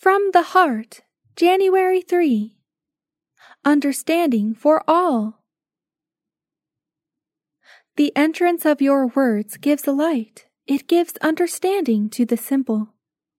From the Heart, January 3. Understanding for all. The entrance of your words gives light. It gives understanding to the simple.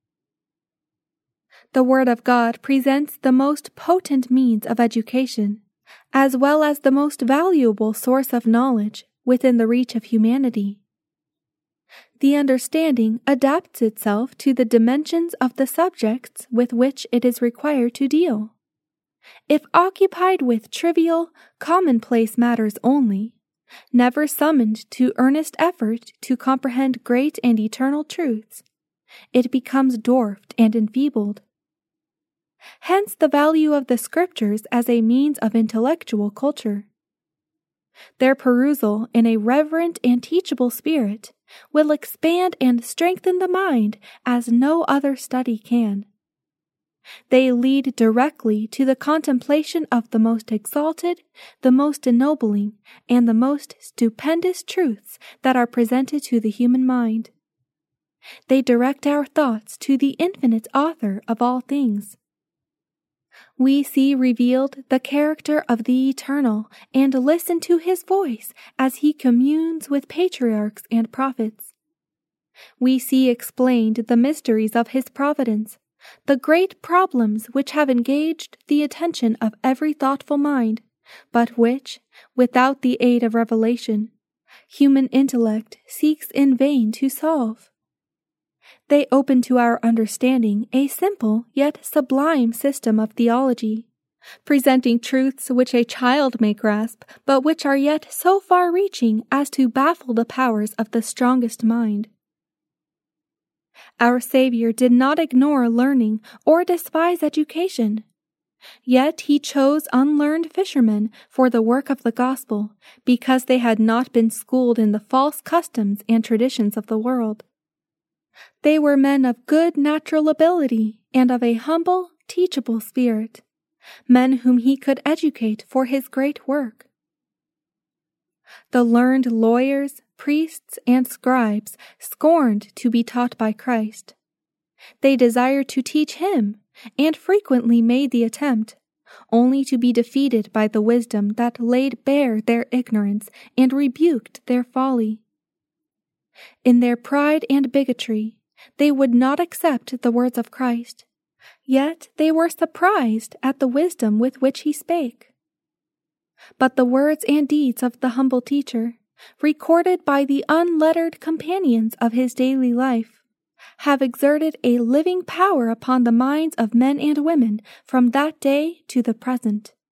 The Word of God presents the most potent means of education, as well as the most valuable source of knowledge within the reach of humanity. The understanding adapts itself to the dimensions of the subjects with which it is required to deal. If occupied with trivial, commonplace matters only, never summoned to earnest effort to comprehend great and eternal truths, it becomes dwarfed and enfeebled. Hence the value of the Scriptures as a means of intellectual culture. Their perusal in a reverent and teachable spirit will expand and strengthen the mind as no other study can. They lead directly to the contemplation of the most exalted, the most ennobling, and the most stupendous truths that are presented to the human mind. They direct our thoughts to the infinite Author of all things. We see revealed the character of the Eternal and listen to His voice as He communes with patriarchs and prophets. We see explained the mysteries of His providence, the great problems which have engaged the attention of every thoughtful mind, but which, without the aid of revelation, human intellect seeks in vain to solve. They open to our understanding a simple yet sublime system of theology, presenting truths which a child may grasp, but which are yet so far-reaching as to baffle the powers of the strongest mind. Our Savior did not ignore learning or despise education. Yet He chose unlearned fishermen for the work of the gospel, because they had not been schooled in the false customs and traditions of the world. They were men of good natural ability and of a humble, teachable spirit, men whom He could educate for His great work. The learned lawyers, priests, and scribes scorned to be taught by Christ. They desired to teach Him, and frequently made the attempt, only to be defeated by the wisdom that laid bare their ignorance and rebuked their folly. In their pride and bigotry, they would not accept the words of Christ, yet they were surprised at the wisdom with which He spake. But the words and deeds of the humble teacher, recorded by the unlettered companions of His daily life, have exerted a living power upon the minds of men and women from that day to the present.